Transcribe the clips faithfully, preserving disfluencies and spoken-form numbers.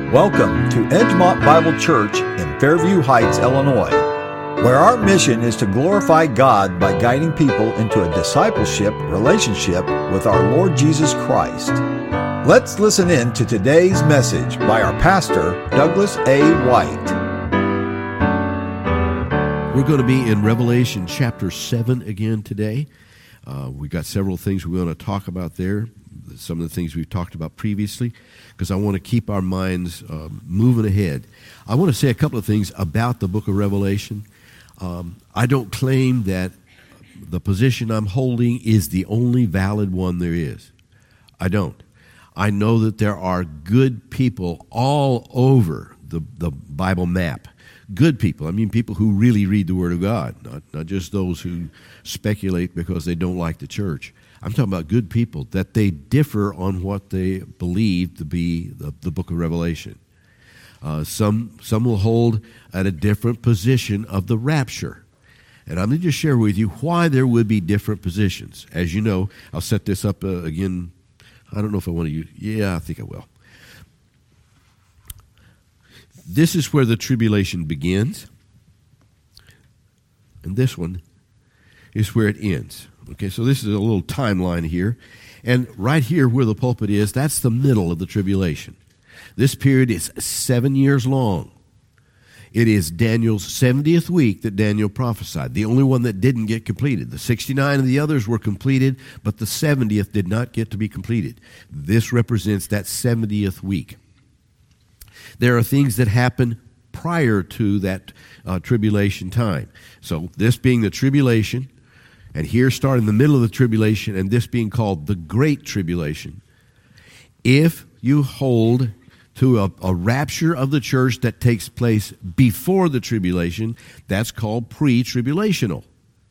Welcome to Edgemont Bible Church in Fairview Heights, Illinois, where our mission is to glorify God by guiding people into a discipleship relationship with our Lord Jesus Christ. Let's listen in to today's message by our pastor, Douglas A. White. We're going to be in Revelation chapter seven again today. Uh, we've got several things we want to talk about there, some of the things we've talked about previously, because I want to keep our minds uh, moving ahead. I want to say a couple of things about the book of Revelation. Um, I don't claim that the position I'm holding is the only valid one there is. I don't. I know that there are good people all over the, the Bible map. Good people. I mean people who really read the Word of God, not, not just those who speculate because they don't like the church. I'm talking about good people, that they differ on what they believe to be the, the book of Revelation. Uh, some some will hold at a different position of the rapture. And I'm going to just share with you why there would be different positions. As you know, I'll set this up uh, again. I don't know if I want to use, yeah, I think I will. This is where the tribulation begins. And this one is where it ends. Okay, so this is a little timeline here. And right here where the pulpit is, that's the middle of the tribulation. This period is seven years long. It is Daniel's seventieth week that Daniel prophesied, the only one that didn't get completed. The sixty-nine of the others were completed, but the seventieth did not get to be completed. This represents that seventieth week. There are things that happen prior to that uh, tribulation time. So this being the tribulation, and here starting in the middle of the tribulation, and this being called the Great Tribulation. If you hold to a, a rapture of the church that takes place before the tribulation, that's called pre-tribulational.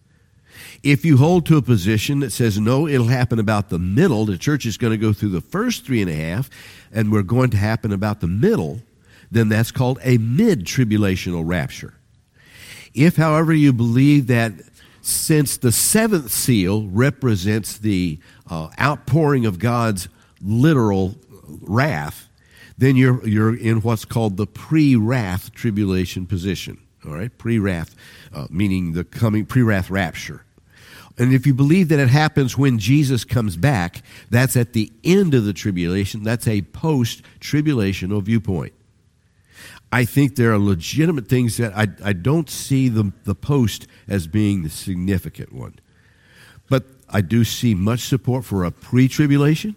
If you hold to a position that says, no, it'll happen about the middle, the church is going to go through the first three and a half, and we're going to happen about the middle, then that's called a mid-tribulational rapture. If, however, you believe that since the seventh seal represents the uh, outpouring of God's literal wrath, then you're you're in what's called the pre-wrath tribulation position. All right, pre-wrath, uh, meaning the coming pre-wrath rapture. And if you believe that it happens when Jesus comes back, that's at the end of the tribulation. That's a post-tribulational viewpoint. I think there are legitimate things that I, I don't see the, the post as being the significant one. But I do see much support for a pre-tribulation.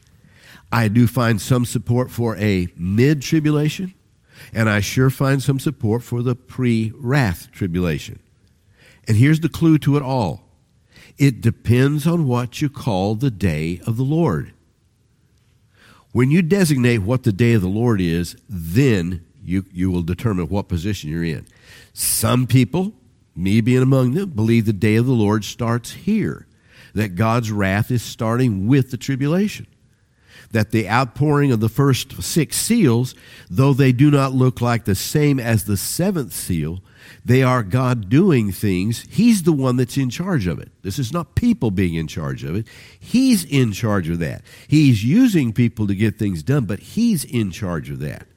I do find some support for a mid-tribulation. And I sure find some support for the pre-wrath tribulation. And here's the clue to it all. It depends on what you call the day of the Lord. When you designate what the day of the Lord is, then You, you will determine what position you're in. Some people, me being among them, believe the day of the Lord starts here, that God's wrath is starting with the tribulation, that the outpouring of the first six seals, though they do not look like the same as the seventh seal, they are God doing things. He's the one that's in charge of it. This is not people being in charge of it. He's in charge of that. He's using people to get things done, but He's in charge of that.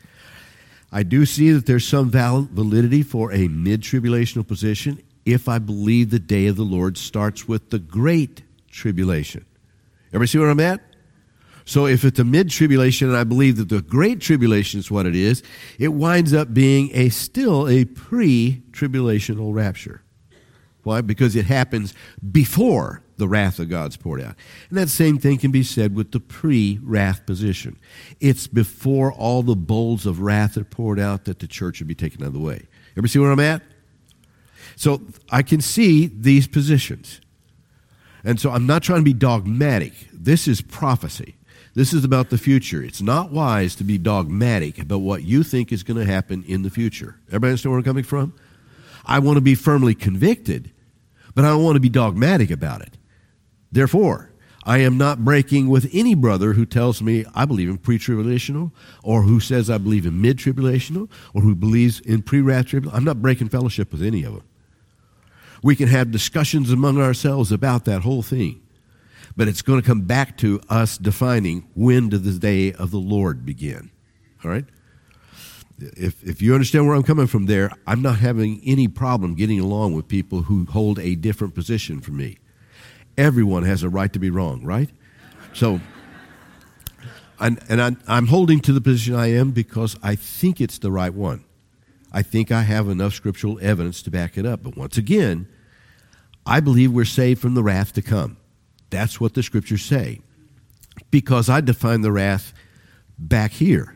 I do see that there's some validity for a mid-tribulational position if I believe the day of the Lord starts with the Great Tribulation. Everybody see where I'm at? So if it's a mid-tribulation and I believe that the Great Tribulation is what it is, it winds up being a still a pre-tribulational rapture. Why? Because it happens before the wrath of God's poured out. And that same thing can be said with the pre-wrath position. It's before all the bowls of wrath are poured out that the church would be taken out of the way. Everybody see where I'm at? So I can see these positions. And so I'm not trying to be dogmatic. This is prophecy. This is about the future. It's not wise to be dogmatic about what you think is going to happen in the future. Everybody understand where I'm coming from? I want to be firmly convicted, but I don't want to be dogmatic about it. Therefore, I am not breaking with any brother who tells me I believe in pre-tribulational, or who says I believe in mid-tribulational, or who believes in pre-wrath tribulation. I'm not breaking fellowship with any of them. We can have discussions among ourselves about that whole thing. But it's going to come back to us defining when does the day of the Lord begin. all right? If if you understand where I'm coming from there, I'm not having any problem getting along with people who hold a different position from me. Everyone has a right to be wrong, right? So, and, and I'm, I'm holding to the position I am because I think it's the right one. I think I have enough scriptural evidence to back it up. But once again, I believe we're saved from the wrath to come. That's what the scriptures say. Because I define the wrath back here.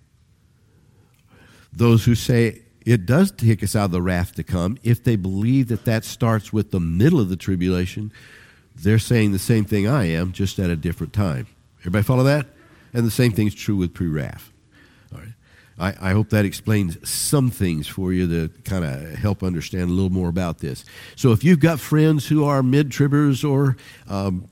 Those who say it does take us out of the wrath to come, if they believe that that starts with the middle of the tribulation, they're saying the same thing I am, just at a different time. Everybody follow that? And the same thing's true with pre-wrath. All right. I, I hope that explains some things for you to kind of help understand a little more about this. So if you've got friends who are mid-tribbers or um,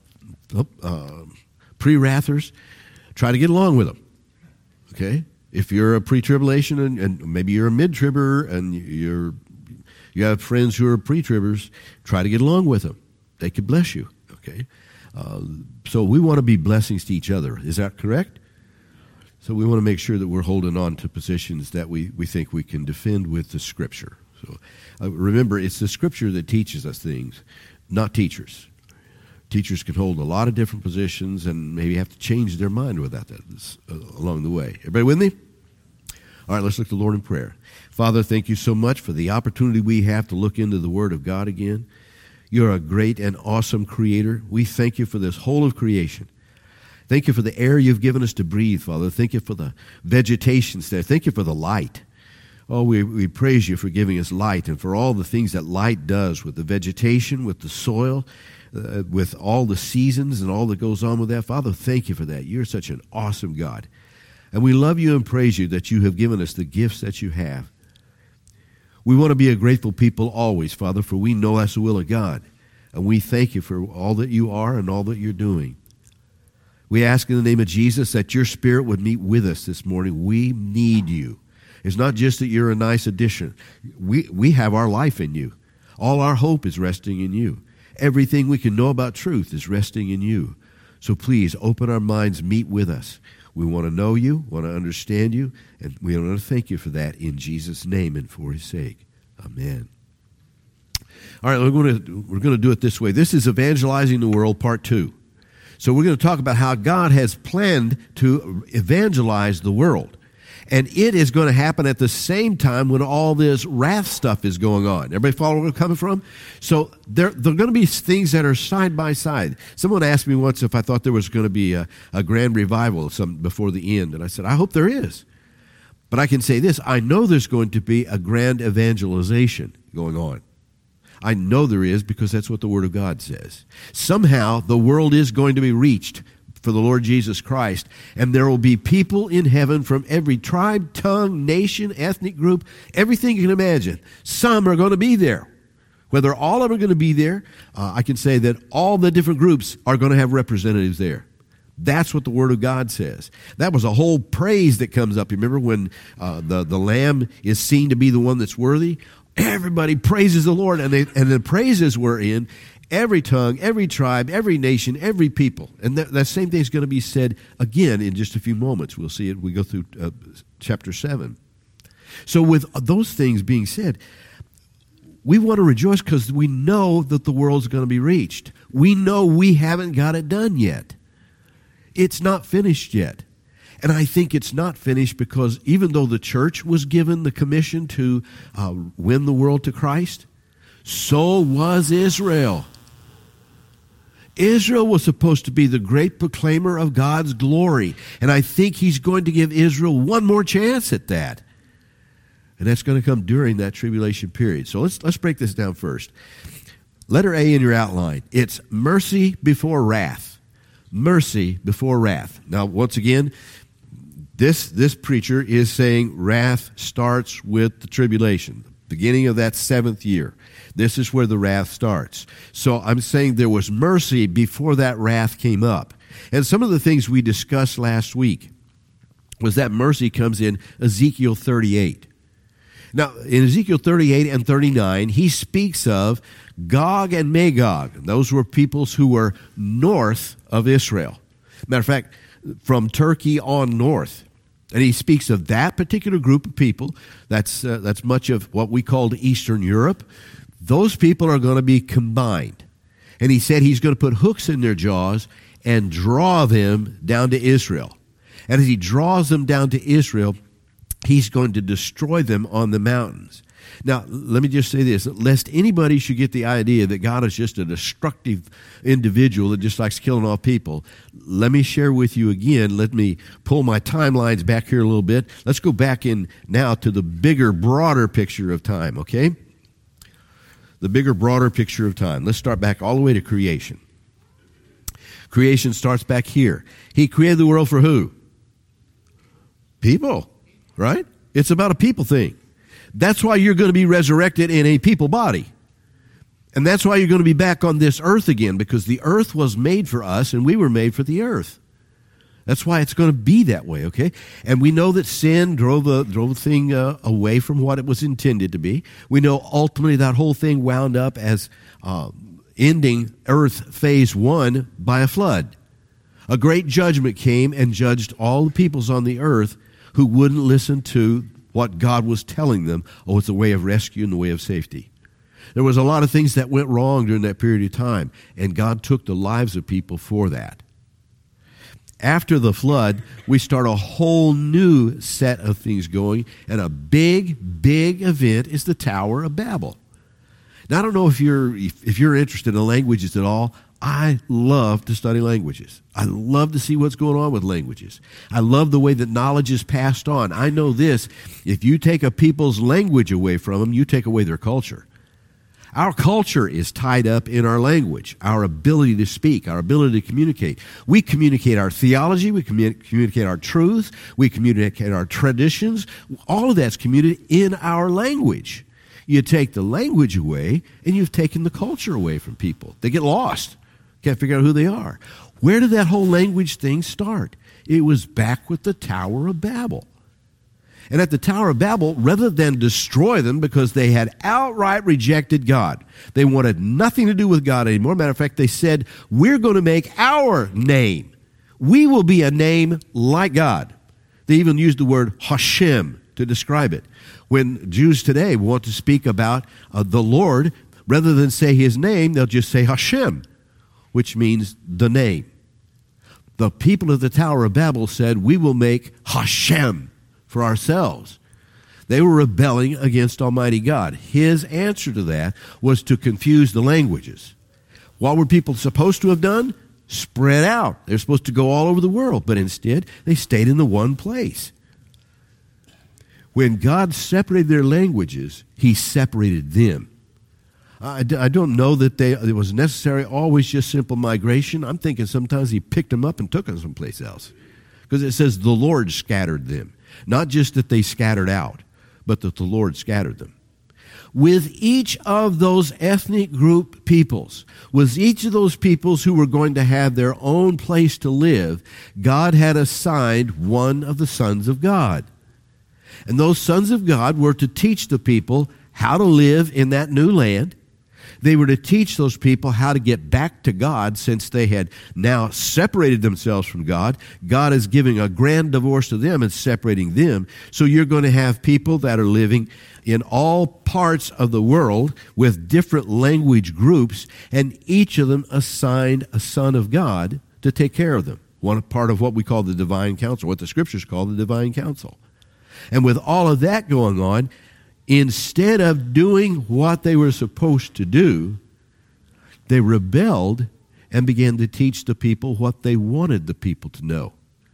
uh, pre-wrathers, try to get along with them, okay? If you're a pre-tribulation and, and maybe you're a mid-tribber and you're you have friends who are pre-tribbers, try to get along with them. They could bless you, okay? Uh, so we want to be blessings to each other. Is that correct? So we want to make sure that we're holding on to positions that we, we think we can defend with the Scripture. So uh, remember, it's the Scripture that teaches us things, not teachers. Teachers can hold a lot of different positions and maybe have to change their mind without that uh, along the way. Everybody with me? All right, let's look to the Lord in prayer. Father, thank you so much for the opportunity we have to look into the Word of God again. You're a great and awesome Creator. We thank you for this whole of creation. Thank you for the air you've given us to breathe, Father. Thank you for the vegetation there. Thank you for the light. Oh, we, we praise you for giving us light and for all the things that light does with the vegetation, with the soil, Uh, with all the seasons and all that goes on with that. Father, thank you for that. You're such an awesome God. And we love you and praise you that you have given us the gifts that you have. We want to be a grateful people always, Father, for we know that's the will of God. And we thank you for all that you are and all that you're doing. We ask in the name of Jesus that your Spirit would meet with us this morning. We need you. It's not just that you're a nice addition. We, we have our life in you. All our hope is resting in you. Everything we can know about truth is resting in you. So please open our minds, meet with us. We want to know you, want to understand you, and we want to thank you for that in Jesus' name and for his sake. Amen. All right, we're going to, we're going to do it this way. This is Evangelizing the World, Part two. So we're going to talk about how God has planned to evangelize the world. And it is going to happen at the same time when all this wrath stuff is going on. Everybody follow where I'm coming from? So there, there are going to be things that are side by side. Someone asked me once if I thought there was going to be a, a grand revival some, before the end. And I said, I hope there is. But I can say this, I know there's going to be a grand evangelization going on. I know there is because that's what the Word of God says. Somehow the world is going to be reached for the Lord Jesus Christ, and there will be people in heaven from every tribe, tongue, nation, ethnic group, everything you can imagine. Some are going to be there. Whether all of them are going to be there, uh, I can say that all the different groups are going to have representatives there. That's what the Word of God says. That was a whole praise that comes up. You remember when uh, the, the Lamb is seen to be the one that's worthy? Everybody praises the Lord, and, they, and the praises were in every tongue, every tribe, every nation, every people. And that, that same thing is going to be said again in just a few moments. We'll see it. We go through uh, chapter seven. So with those things being said, we want to rejoice because we know that the world's going to be reached. We know we haven't got it done yet. It's not finished yet. And I think it's not finished because even though the church was given the commission to uh, win the world to Christ, so was Israel. Israel was supposed to be the great proclaimer of God's glory. And I think he's going to give Israel one more chance at that. And that's going to come during that tribulation period. So let's let's break this down first. Letter A in your outline. It's mercy before wrath. Mercy before wrath. Now, once again, this, this preacher is saying wrath starts with the tribulation, the beginning of that seventh year. This is where the wrath starts. So I'm saying there was mercy before that wrath came up. And some of the things we discussed last week was that mercy comes in Ezekiel thirty-eight. Now, in Ezekiel thirty-eight and thirty-nine, he speaks of Gog and Magog. Those were peoples who were north of Israel. Matter of fact, from Turkey on north. And he speaks of that particular group of people. That's, uh, that's much of what we called Eastern Europe. Those people are going to be combined. And he said he's going to put hooks in their jaws and draw them down to Israel. And as he draws them down to Israel, he's going to destroy them on the mountains. Now, let me just say this, lest anybody should get the idea that God is just a destructive individual that just likes killing off people. Let me share with you again, let me pull my timelines back here a little bit. Let's go back in now to the bigger, broader picture of time, okay? The bigger, broader picture of time. Let's start back all the way to creation. Creation starts back here. He created the world for who? People, right? It's about a people thing. That's why you're going to be resurrected in a people body. And that's why you're going to be back on this earth again, because the earth was made for us and we were made for the earth. That's why it's going to be that way, okay? And we know that sin drove the, drove the thing uh, away from what it was intended to be. We know ultimately that whole thing wound up as uh, ending earth phase one by a flood. A great judgment came and judged all the peoples on the earth who wouldn't listen to what God was telling them. Oh, it's a way of rescue and the way of safety. There was a lot of things that went wrong during that period of time, and God took the lives of people for that. After the flood, we start a whole new set of things going, and a big, big event is the Tower of Babel. Now, I don't know if you're if, if you're interested in languages at all. I love to study languages. I love to see what's going on with languages. I love the way that knowledge is passed on. I know this, if you take a people's language away from them, you take away their culture. Our culture is tied up in our language, our ability to speak, our ability to communicate. We communicate our theology, we commun- communicate our truth, we communicate our traditions. All of that's communicated in our language. You take the language away, and you've taken the culture away from people. They get lost. Can't figure out who they are. Where did that whole language thing start? It was back with the Tower of Babel. And at the Tower of Babel, rather than destroy them because they had outright rejected God, they wanted nothing to do with God anymore. Matter of fact, they said, we're going to make our name. We will be a name like God. They even used the word Hashem to describe it. When Jews today want to speak about uh, the Lord, rather than say his name, they'll just say Hashem, which means the name. The people of the Tower of Babel said, we will make Hashem for ourselves. They were rebelling against Almighty God. His answer to that was to confuse the languages. What were people supposed to have done? Spread out. They're supposed to go all over the world, but instead they stayed in the one place. When God separated their languages, he separated them. I, I don't know that they, it was necessary always just simple migration. I'm thinking sometimes he picked them up and took them someplace else. Because it says the Lord scattered them. Not just that they scattered out, but that the Lord scattered them. With each of those ethnic group peoples, with each of those peoples who were going to have their own place to live, God had assigned one of the sons of God. And those sons of God were to teach the people how to live in that new land. They were to teach those people how to get back to God since they had now separated themselves from God. God is giving a grand divorce to them and separating them. So you're going to have people that are living in all parts of the world with different language groups, and each of them assigned a son of God to take care of them. One part of what we call the divine council, what the scriptures call the divine council. And with all of that going on, instead of doing what they were supposed to do, they rebelled and began to teach the people what they wanted the people to know.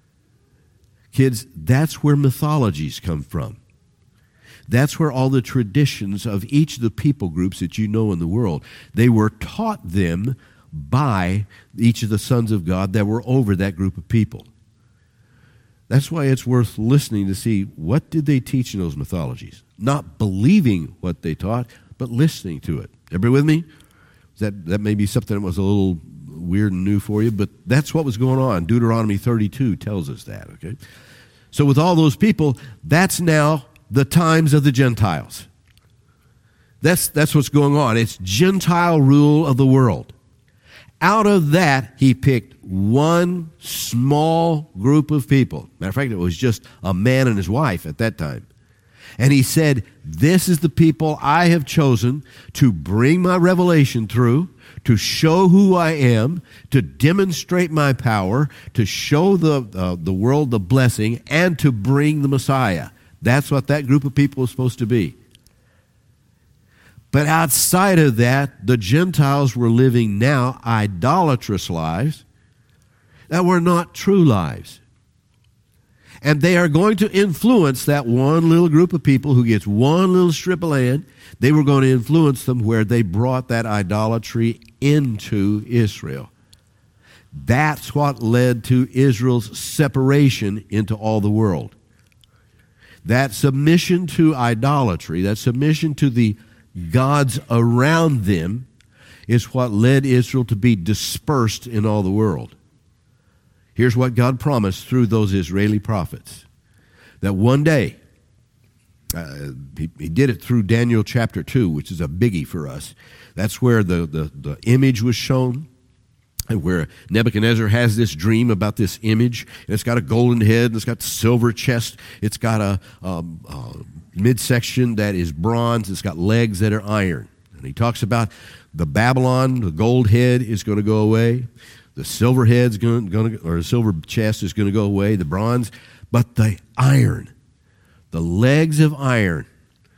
Kids, that's where mythologies come from. That's where all the traditions of each of the people groups that you know in the world, they were taught them by each of the sons of God that were over that group of people. That's why it's worth listening to see what did they teach in those mythologies. Not believing what they taught, but listening to it. Everybody with me? That, that may be something that was a little weird and new for you, but that's what was going on. Deuteronomy thirty-two tells us that, okay? So with all those people, that's now the times of the Gentiles. That's, that's what's going on. It's Gentile rule of the world. out of that, he picked one small group of people. Matter of fact, it was just a man and his wife at that time. And he said, this is the people I have chosen to bring my revelation through, to show who I am, to demonstrate my power, to show the, uh, the world the blessing, and to bring the Messiah. That's what that group of people was supposed to be. But outside of that, the Gentiles were living now idolatrous lives that were not true lives. And they are going to influence that one little group of people who gets one little strip of land. They were going to influence them where they brought that idolatry into Israel. That's what led to Israel's separation into all the world. That submission to idolatry, that submission to the gods around them, is what led Israel to be dispersed in all the world. Here's what God promised through those Israeli prophets. That one day, uh, he, he did it through Daniel chapter two, which is a biggie for us. That's where the, the, the image was shown, and where Nebuchadnezzar has this dream about this image. And it's got a golden head, and it's got silver chest. It's got a, um, a midsection that is bronze. It's got legs that are iron. And he talks about the Babylon, the gold head is going to go away. The silver head's going to, or the silver chest is going to go away, the bronze, but the iron, the legs of iron,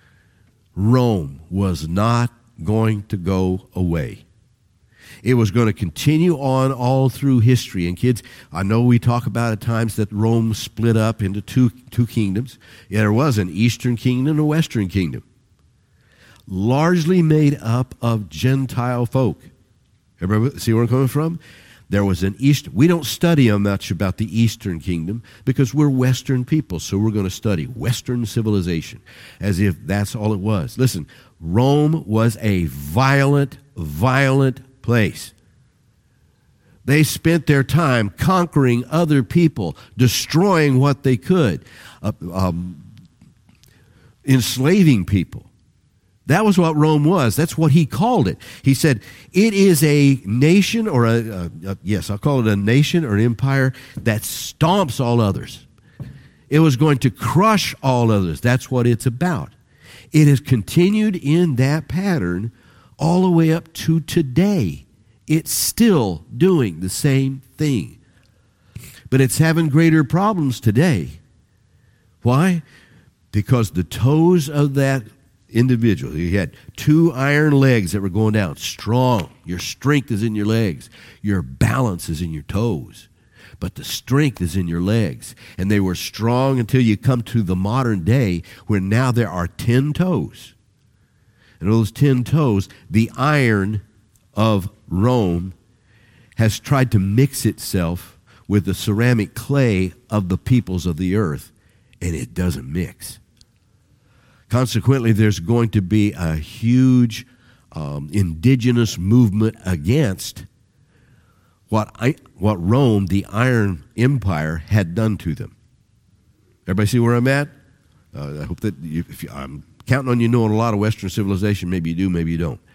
Rome was not going to go away. It was going to continue on all through history. And kids, I know we talk about at times that Rome split up into two, two kingdoms. Yeah, there was an eastern kingdom and a western kingdom, largely made up of Gentile folk. Everybody see where I'm coming from? There was an East. We don't study much about the Eastern Kingdom because we're Western people, so we're going to study Western civilization as if that's all it was. Listen, Rome was a violent, violent place. They spent their time conquering other people, destroying what they could, uh, um, enslaving people. That was what Rome was. That's what he called it. He said, it is a nation, or a, a, a, yes, I'll call it a nation or an empire that stomps all others. It was going to crush all others. That's what it's about. It has continued in that pattern all the way up to today. It's still doing the same thing. But it's having greater problems today. Why? Because the toes of that individual, he had two iron legs that were going down, strong. Your strength is in your legs. Your balance is in your toes. But the strength is in your legs. And they were strong until you come to the modern day where now there are ten toes. And those ten toes, the iron of Rome has tried to mix itself with the ceramic clay of the peoples of the earth, and it doesn't mix. Consequently, there's going to be a huge um, indigenous movement against what I, what Rome, the Iron Empire, had done to them. Everybody see where I'm at? Uh, I hope that you, if you, I'm counting on you knowing a lot of Western civilization. Maybe you do, maybe you don't.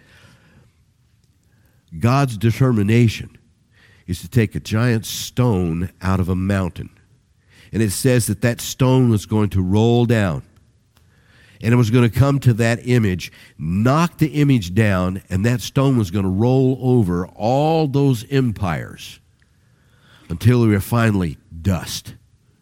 God's determination is to take a giant stone out of a mountain. And it says that that stone was going to roll down. And it was going to come to that image, knock the image down, and that stone was going to roll over all those empires until we were finally dust.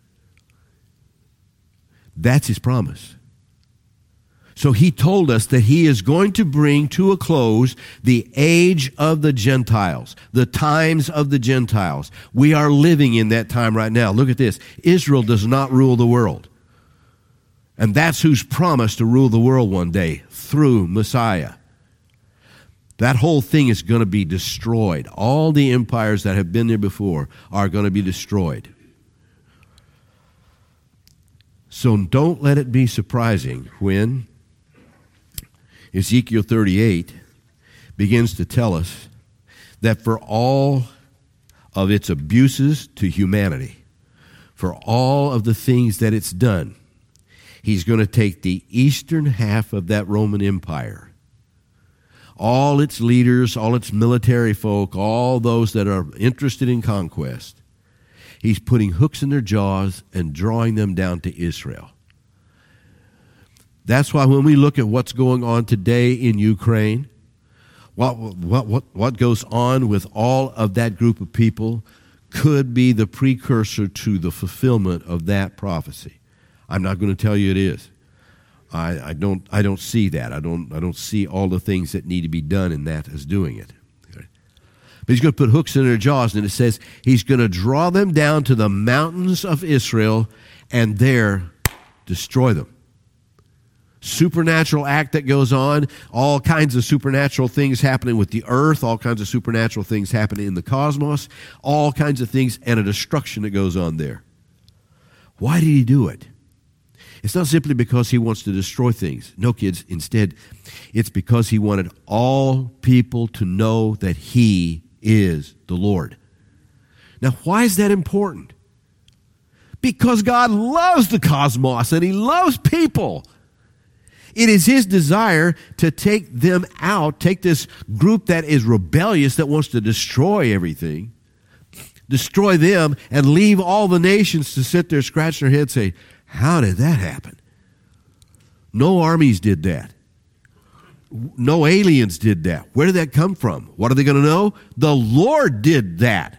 That's his promise. So he told us that he is going to bring to a close the age of the Gentiles, the times of the Gentiles. We are living in that time right now. Look at this. Israel does not rule the world. And that's who's promised to rule the world one day, through Messiah. That whole thing is going to be destroyed. All the empires that have been there before are going to be destroyed. So don't let it be surprising when Ezekiel thirty-eight begins to tell us that for all of its abuses to humanity, for all of the things that it's done, he's going to take the eastern half of that Roman Empire, all its leaders, all its military folk, all those that are interested in conquest. He's putting hooks in their jaws and drawing them down to Israel. That's why when we look at what's going on today in Ukraine, what, what, what, what goes on with all of that group of people could be the precursor to the fulfillment of that prophecy. I'm not going to tell you it is. I, I don't I don't see that. I don't I don't see all the things that need to be done in that as doing it. But he's going to put hooks in their jaws, and it says he's going to draw them down to the mountains of Israel and there destroy them. Supernatural act that goes on, all kinds of supernatural things happening with the earth, all kinds of supernatural things happening in the cosmos, all kinds of things, and a destruction that goes on there. Why did he do it? It's not simply because he wants to destroy things. No, kids, instead, it's because he wanted all people to know that he is the Lord. Now, why is that important? Because God loves the cosmos and he loves people. It is his desire to take them out, take this group that is rebellious, that wants to destroy everything, destroy them, and leave all the nations to sit there scratching their heads and say, how did that happen? No armies did that. No aliens did that. Where did that come from? What are they going to know? The Lord did that.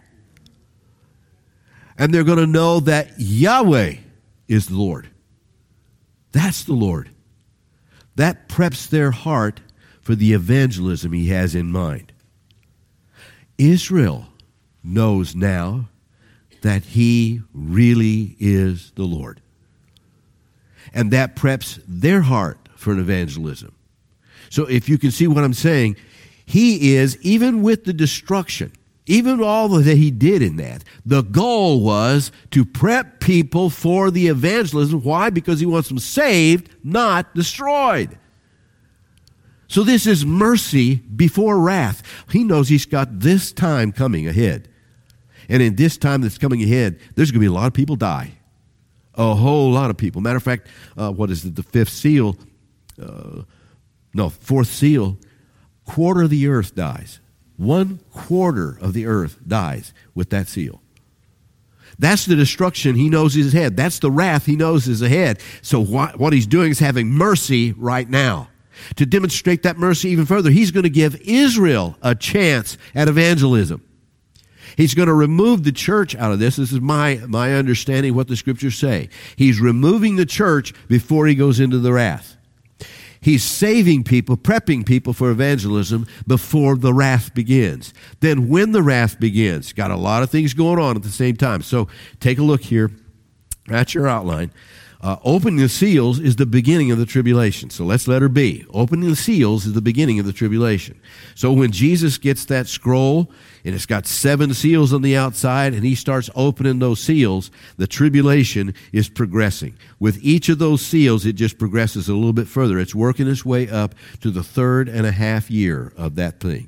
And they're going to know that Yahweh is the Lord. That's the Lord. That preps their heart for the evangelism he has in mind. Israel knows now that he really is the Lord. And that preps their heart for an evangelism. So if you can see what I'm saying, he is, even with the destruction, even all that he did in that, the goal was to prep people for the evangelism. Why? Because he wants them saved, not destroyed. So this is mercy before wrath. He knows he's got this time coming ahead. And in this time that's coming ahead, there's going to be a lot of people die. A whole lot of people. Matter of fact, uh, what is it, the fifth seal, uh, no, fourth seal, quarter of the earth dies. One quarter of the earth dies with that seal. That's the destruction he knows is ahead. That's the wrath he knows is ahead. So what, what he's doing is having mercy right now. To demonstrate that mercy even further, he's going to give Israel a chance at evangelism. He's going to remove the church out of this. This is my, my understanding of what the scriptures say. He's removing the church before he goes into the wrath. He's saving people, prepping people for evangelism before the wrath begins. Then when the wrath begins, got a lot of things going on at the same time. So take a look here at your outline. Uh, opening the seals is the beginning of the tribulation. So let's let her be. Opening the seals is the beginning of the tribulation. So when Jesus gets that scroll, and it's got seven seals on the outside, and he starts opening those seals, the tribulation is progressing. With each of those seals, it just progresses a little bit further. It's working its way up to the third and a half year of that thing.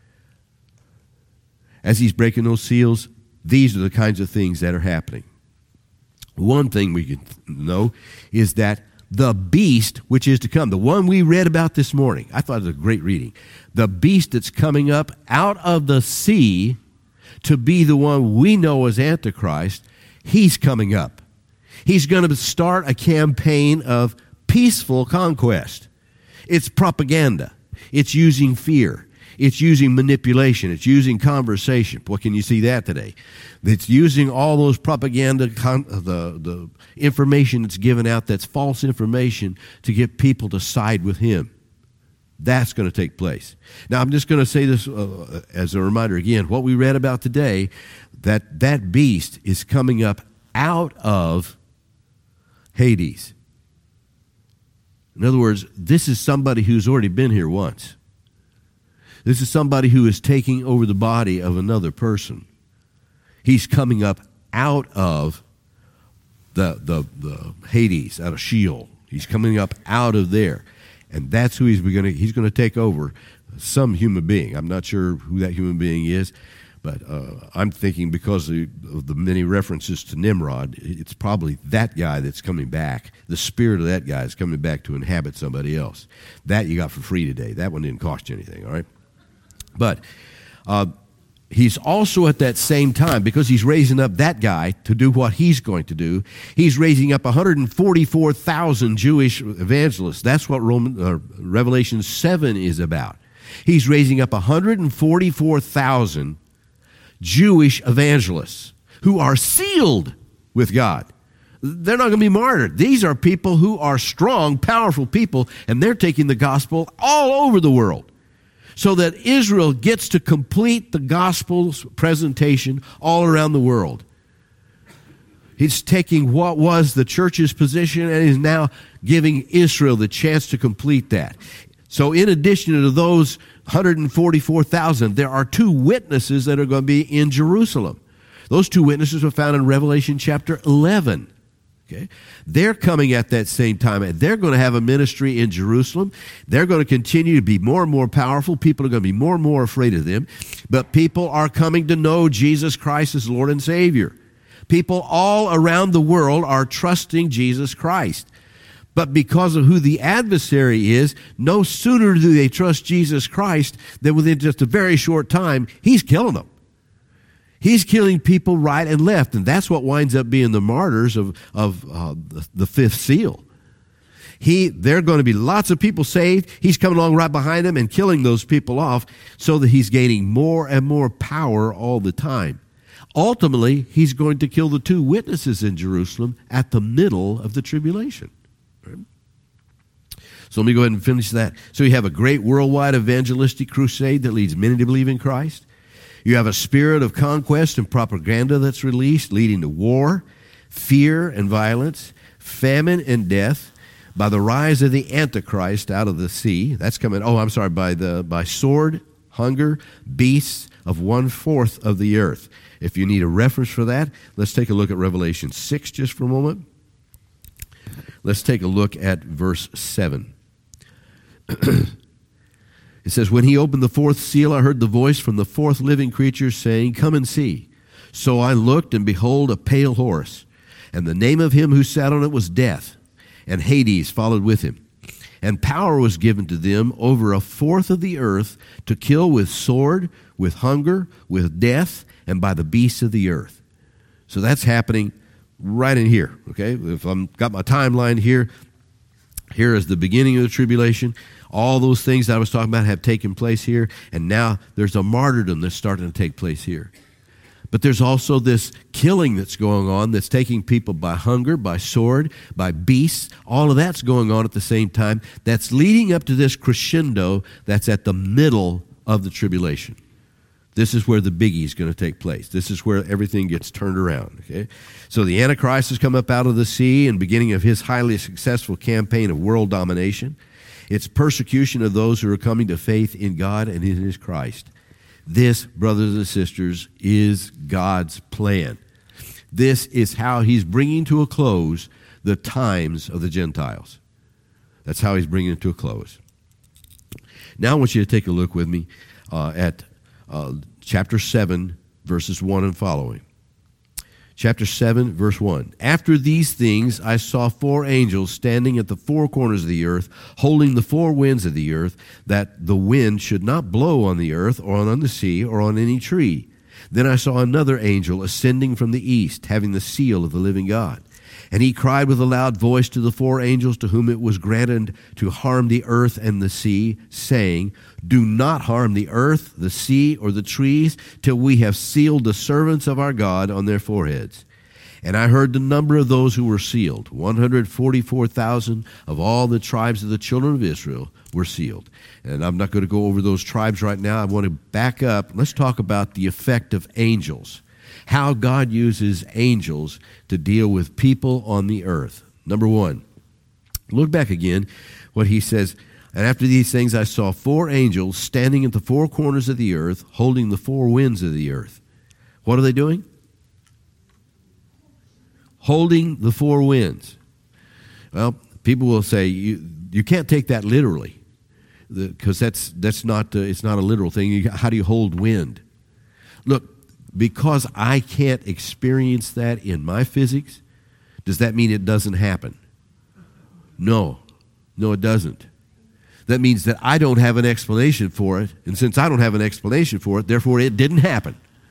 As he's breaking those seals, these are the kinds of things that are happening. One thing we can know is that the beast which is to come, the one we read about this morning, I thought it was a great reading, the beast that's coming up out of the sea to be the one we know as Antichrist, he's coming up. He's going to start a campaign of peaceful conquest. It's propaganda. It's using fear. It's using manipulation. It's using conversation. What can you see that today? It's using all those propaganda, con- the, the information that's given out that's false information to get people to side with him. That's going to take place. Now, I'm just going to say this uh, as a reminder again. What we read about today, that that beast is coming up out of Hades. In other words, this is somebody who's already been here once. This is somebody who is taking over the body of another person. He's coming up out of the, the, the Hades, out of Sheol. He's coming up out of there. And that's who he's going to, he's going to take over, some human being. I'm not sure who that human being is, But uh, I'm thinking because of, of the many references to Nimrod, it's probably that guy that's coming back. The spirit of that guy is coming back to inhabit somebody else. That you got for free today. That one didn't cost you anything, all right? But uh, he's also at that same time, because he's raising up that guy to do what he's going to do, he's raising up one hundred forty-four thousand Jewish evangelists. That's what Roman, uh, Revelation seven is about. He's raising up one hundred forty-four thousand Jewish evangelists who are sealed with God. They're not going to be martyred. These are people who are strong, powerful people, and they're taking the gospel all over the world so that Israel gets to complete the gospel's presentation all around the world. He's taking what was the church's position and is now giving Israel the chance to complete that. So in addition to those one hundred forty-four thousand, there are two witnesses that are going to be in Jerusalem. Those two witnesses are found in Revelation chapter eleven. Okay? They're coming at that same time, and they're going to have a ministry in Jerusalem. They're going to continue to be more and more powerful. People are going to be more and more afraid of them. But people are coming to know Jesus Christ as Lord and Savior. People all around the world are trusting Jesus Christ. But because of who the adversary is, no sooner do they trust Jesus Christ than within just a very short time, he's killing them. He's killing people right and left, and that's what winds up being the martyrs of, of uh, the, the fifth seal. He, there are going to be lots of people saved. He's coming along right behind them and killing those people off so that he's gaining more and more power all the time. Ultimately, he's going to kill the two witnesses in Jerusalem at the middle of the tribulation. So let me go ahead and finish that. So you have a great worldwide evangelistic crusade that leads many to believe in Christ. You have a spirit of conquest and propaganda that's released, leading to war, fear and violence, famine and death, by the rise of the Antichrist out of the sea. That's coming, oh, I'm sorry, by the by sword, hunger, beasts of one-fourth of the earth. If you need a reference for that, let's take a look at Revelation six just for a moment. Let's take a look at verse seven. It says, when he opened the fourth seal, I heard the voice from the fourth living creature saying, come and see. So I looked, and behold, a pale horse. And the name of him who sat on it was Death, and Hades followed with him. And power was given to them over a fourth of the earth to kill with sword, with hunger, with death, and by the beasts of the earth. So that's happening right in here, okay? If I've got my timeline here, here is the beginning of the tribulation. All those things that I was talking about have taken place here, and now there's a martyrdom that's starting to take place here. But there's also this killing that's going on that's taking people by hunger, by sword, by beasts. All of that's going on at the same time. That's leading up to this crescendo that's at the middle of the tribulation. This is where the biggie is going to take place. This is where everything gets turned around. Okay, so the Antichrist has come up out of the sea and beginning of his highly successful campaign of world domination. It's persecution of those who are coming to faith in God and in his Christ. This, brothers and sisters, is God's plan. This is how he's bringing to a close the times of the Gentiles. That's how he's bringing it to a close. Now I want you to take a look with me uh, at uh, chapter seven, verses one and following. Chapter seven, verse one. After these things I saw four angels standing at the four corners of the earth, holding the four winds of the earth, that the wind should not blow on the earth or on the sea or on any tree. Then I saw another angel ascending from the east, having the seal of the living God. And he cried with a loud voice to the four angels to whom it was granted to harm the earth and the sea, saying, do not harm the earth, the sea, or the trees, till we have sealed the servants of our God on their foreheads. And I heard the number of those who were sealed. one hundred forty-four thousand of all the tribes of the children of Israel were sealed. And I'm not going to go over those tribes right now. I want to back up. Let's talk about the effect of angels. How God uses angels to deal with people on the earth. Number one, look back again what he says. And after these things I saw four angels standing at the four corners of the earth, holding the four winds of the earth. What are they doing? Holding the four winds. Well, people will say, you, you can't take that literally, because that's, that's not, uh, it's not a literal thing. You, how do you hold wind? Look, because I can't experience that in my physics, does that mean it doesn't happen? No. No, it doesn't. That means that I don't have an explanation for it, and since I don't have an explanation for it, therefore it didn't happen.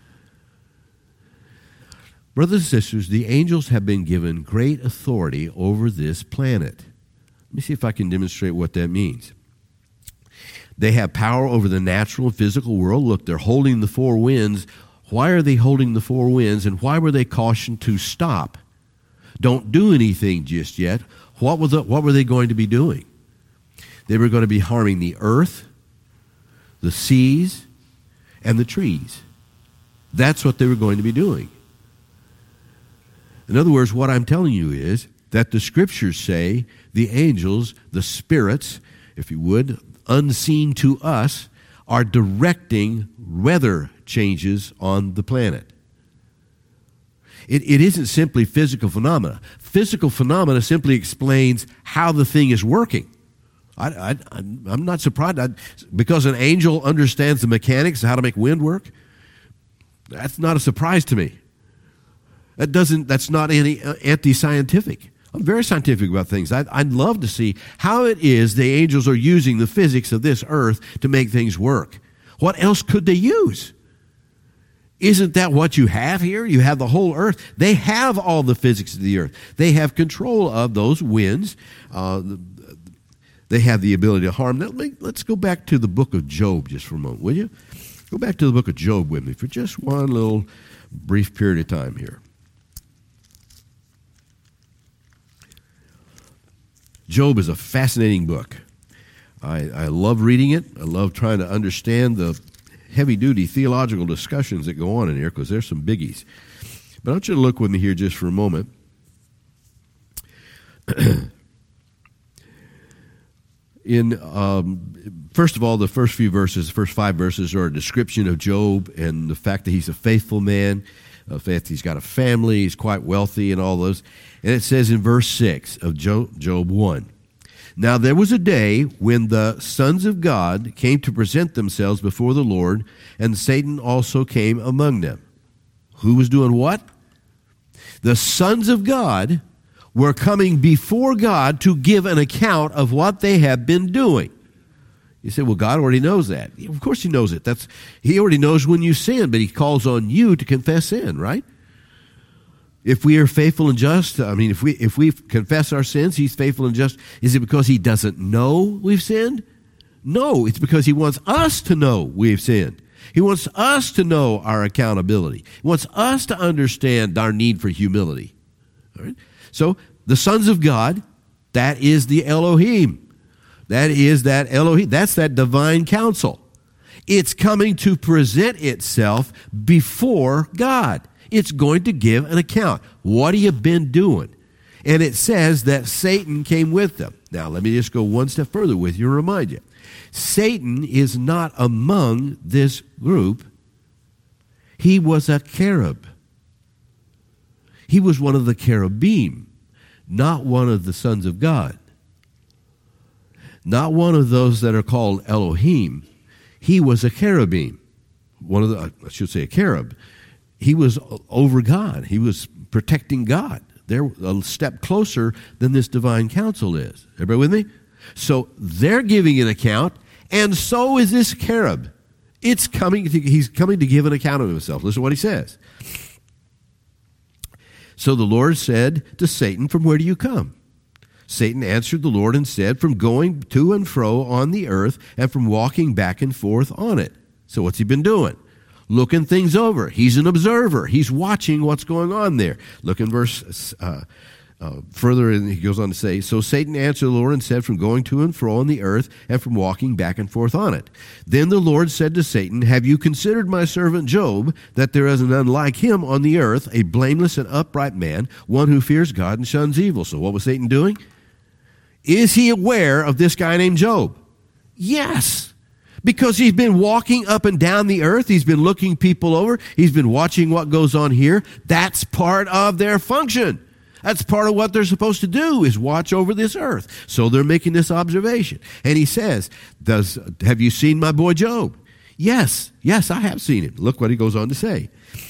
Brothers and sisters, the angels have been given great authority over this planet. Let me see if I can demonstrate what that means. They have power over the natural and physical world. Look, they're holding the four winds. Why are they holding the four winds, and why were they cautioned to stop? Don't do anything just yet. What was the, what were they going to be doing? They were going to be harming the earth, the seas, and the trees. That's what they were going to be doing. In other words, what I'm telling you is that the Scriptures say the angels, the spirits, if you would, unseen to us, are directing weather changes on the planet. It, it isn't simply physical phenomena. Physical phenomena simply explains how the thing is working. I, I, I'm not surprised. I, because an angel understands the mechanics of how to make wind work, that's not a surprise to me. That doesn't. That's not any uh, anti-scientific. I'm very scientific about things. I, I'd love to see how it is the angels are using the physics of this earth to make things work. What else could they use? Isn't that what you have here? You have the whole earth. They have all the physics of the earth. They have control of those winds. Uh, they have the ability to harm. Now, let's go back to the book of Job just for a moment, will you? Go back to the book of Job with me for just one little brief period of time here. Job is a fascinating book. I, I love reading it. I love trying to understand the heavy-duty theological discussions that go on in here because there's some biggies. But I want you to look with me here just for a moment. In um, first of all, the first few verses, the first five verses are a description of Job and the fact that he's a faithful man, the fact he's got a family, he's quite wealthy and all those. And it says in verse six of Job, Job one, "Now there was a day when the sons of God came to present themselves before the Lord, and Satan also came among them." Who was doing what? The sons of God were coming before God to give an account of what they have been doing. You say, well, God already knows that. Of course he knows it. That's He already knows when you sin, but he calls on you to confess sin, right? If we are faithful and just, I mean, if we if we confess our sins, he's faithful and just. Is it because he doesn't know we've sinned? No, it's because he wants us to know we've sinned. He wants us to know our accountability. He wants us to understand our need for humility. All right? So the sons of God, that is the Elohim. That is that Elohim. That's that divine counsel. It's coming to present itself before God. It's going to give an account. What have you been doing? And it says that Satan came with them. Now, let me just go one step further with you and remind you. Satan is not among this group. He was a cherub. He was one of the cherubim, not one of the sons of God. Not one of those that are called Elohim. He was a cherubim. One of the, I should say a cherub. He was over God. He was protecting God. They're a step closer than this divine counsel is. Everybody with me? So they're giving an account, and so is this cherub. It's coming. To, he's coming to give an account of himself. Listen to what he says. So the Lord said to Satan, "From where do you come?" Satan answered the Lord and said, "From going to and fro on the earth and from walking back and forth on it." So what's he been doing? Looking things over. He's an observer. He's watching what's going on there. Look in verse uh, uh, further, and he goes on to say, "So Satan answered the Lord and said, from going to and fro on the earth and from walking back and forth on it. Then the Lord said to Satan, have you considered my servant Job, that there is none like him on the earth, a blameless and upright man, one who fears God and shuns evil?" So what was Satan doing? Is he aware of this guy named Job? Yes. Because he's been walking up and down the earth. He's been looking people over. He's been watching what goes on here. That's part of their function. That's part of what they're supposed to do, is watch over this earth. So they're making this observation. And he says, "Does have you seen my boy Job?" Yes, yes, I have seen him. Look what he goes on to say.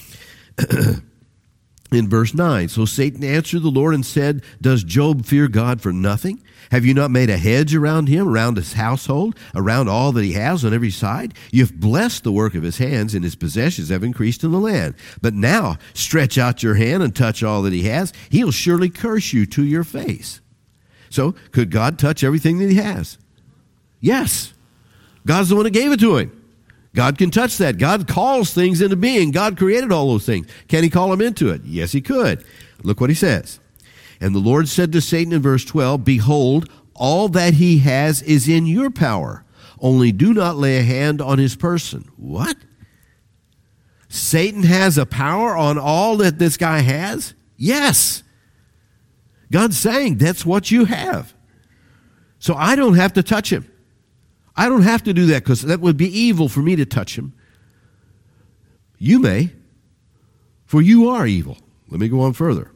In verse nine, so Satan answered the Lord and said, does Job fear God for nothing? Have you not made a hedge around him, around his household, around all that he has on every side? You've blessed the work of his hands, and his possessions have increased in the land. But now stretch out your hand and touch all that he has. He'll surely curse you to your face. So could God touch everything that he has? Yes. God's the one that gave it to him. God can touch that. God calls things into being. God created all those things. Can he call them into it? Yes, he could. Look what he says. And the Lord said to Satan in verse twelve, behold, all that he has is in your power. Only do not lay a hand on his person. What? Satan has a power on all that this guy has? Yes. God's saying that's what you have. So I don't have to touch him. I don't have to do that because that would be evil for me to touch him. You may, for you are evil. Let me go on further.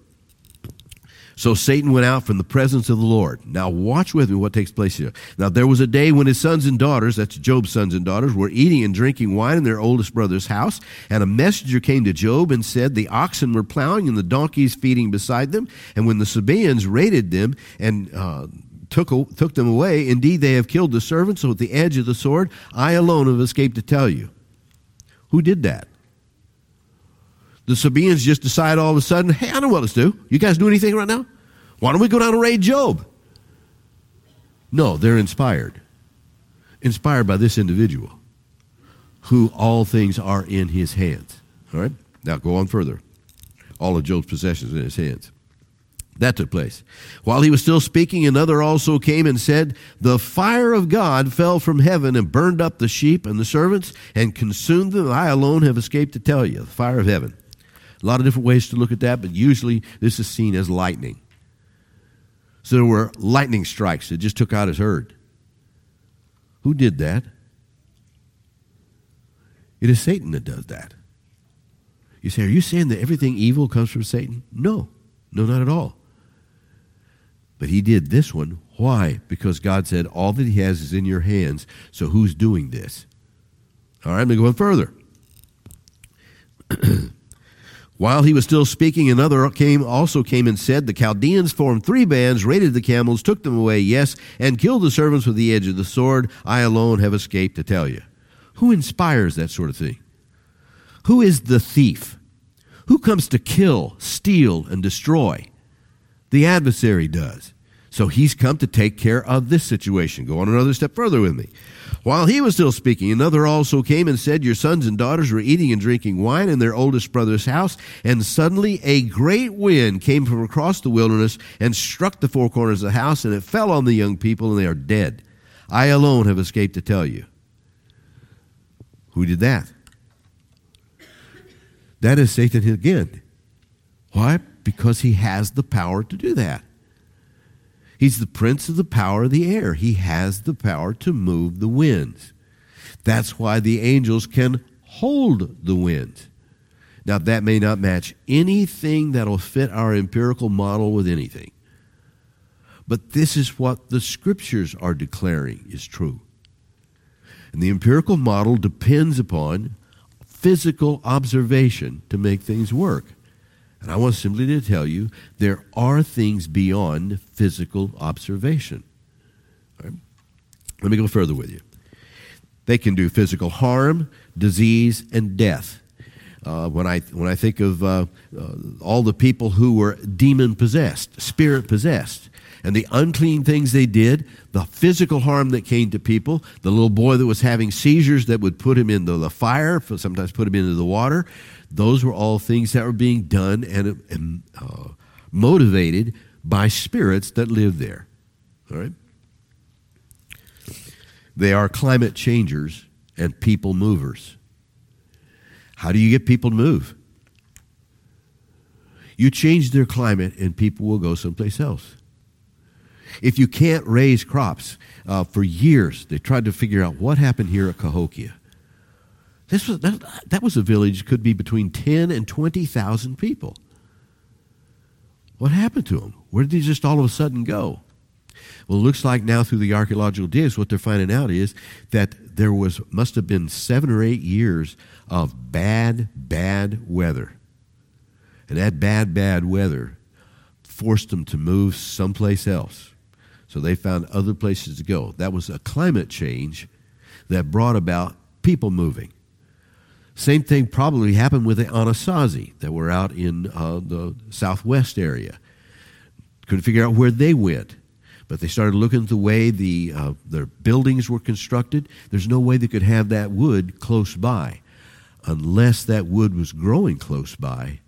So Satan went out from the presence of the Lord. Now watch with me what takes place here. Now there was a day when his sons and daughters, that's Job's sons and daughters, were eating and drinking wine in their oldest brother's house. And a messenger came to Job and said, the oxen were plowing and the donkeys feeding beside them. And when the Sabaeans raided them and uh, took, took them away, indeed they have killed the servants with the edge of the sword. I alone have escaped to tell you. Who did that? The Sabaeans just decide all of a sudden, hey, I know what let's do. You guys do anything right now? Why don't we go down and raid Job? No, they're inspired. Inspired by this individual, who all things are in his hands. All right? Now go on further. All of Job's possessions in his hands. That took place. While he was still speaking, another also came and said, the fire of God fell from heaven and burned up the sheep and the servants and consumed them. I alone have escaped to tell you. The fire of heaven. A lot of different ways to look at that, but usually this is seen as lightning. So there were lightning strikes that just took out his herd. Who did that? It is Satan that does that. You say, are you saying that everything evil comes from Satan? No. No, not at all. But he did this one. Why? Because God said, all that he has is in your hands, so who's doing this? All right, let me go on further. While he was still speaking, another came also came and said, the Chaldeans formed three bands, raided the camels, took them away, yes, and killed the servants with the edge of the sword. I alone have escaped to tell you. Who inspires that sort of thing? Who is the thief? Who comes to kill, steal, and destroy? The adversary does. So he's come to take care of this situation. Go on another step further with me. While he was still speaking, another also came and said, your sons and daughters were eating and drinking wine in their oldest brother's house, and suddenly a great wind came from across the wilderness and struck the four corners of the house, and it fell on the young people, and they are dead. I alone have escaped to tell you. Who did that? That is Satan again. Why? Because he has the power to do that. He's the prince of the power of the air. He has the power to move the winds. That's why the angels can hold the winds. Now, that may not match anything that will fit our empirical model with anything. But this is what the scriptures are declaring is true. And the empirical model depends upon physical observation to make things work. And I want simply to tell you, there are things beyond physical observation. All right? Let me go further with you. They can do physical harm, disease, and death. Uh, when I when I think of uh, uh, all the people who were demon-possessed, spirit-possessed, and the unclean things they did, the physical harm that came to people, the little boy that was having seizures that would put him into the fire, sometimes put him into the water, those were all things that were being done and, and uh, motivated by spirits that lived there. All right? They are climate changers and people movers. How do you get people to move? You change their climate and people will go someplace else. If you can't raise crops, uh, for years they tried to figure out what happened here at Cahokia. This was that, that was a village could be between ten and twenty thousand people. What happened to them? Where did they just all of a sudden go? Well, it looks like now through the archaeological digs, what they're finding out is that there was must have been seven or eight years of bad, bad weather. And that bad, bad weather forced them to move someplace else. So they found other places to go. That was a climate change that brought about people moving. Same thing probably happened with the Anasazi that were out in uh, the southwest area. Couldn't figure out where they went. But they started looking at the way the uh, their buildings were constructed. There's no way they could have that wood close by unless that wood was growing close by,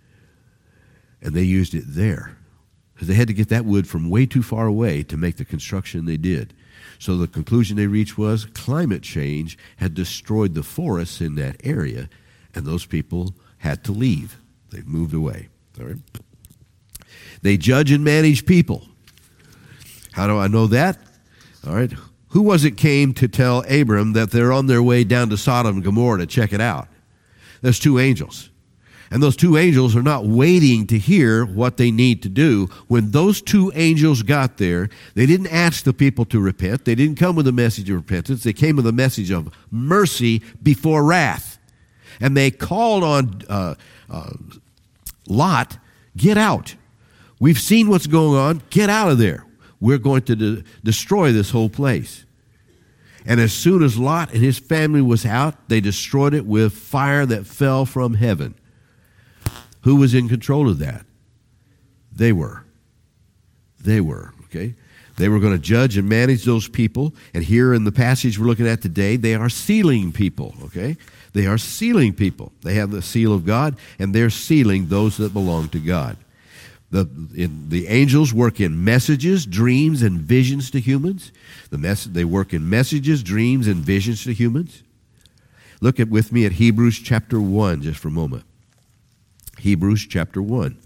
and they used it there. Because they had to get that wood from way too far away to make the construction they did. So the conclusion they reached was climate change had destroyed the forests in that area, and those people had to leave. They moved away. All right? They judge and manage people. How do I know that? All right. Who was it came to tell Abram that they're on their way down to Sodom and Gomorrah to check it out? There's two angels. And those two angels are not waiting to hear what they need to do. When those two angels got there, they didn't ask the people to repent. They didn't come with a message of repentance. They came with a message of mercy before wrath. And they called on uh, uh, Lot, get out. We've seen what's going on. Get out of there. We're going to de- destroy this whole place. And as soon as Lot and his family was out, they destroyed it with fire that fell from heaven. Who was in control of that? They were. They were, okay? They were going to judge and manage those people. And here in the passage we're looking at today, they are sealing people, okay? They are sealing people. They have the seal of God, and they're sealing those that belong to God. The, in, the angels work in messages, dreams, and visions to humans. The mess, they work in messages, dreams, and visions to humans. Look at with me at Hebrews chapter one just for a moment. Hebrews chapter one.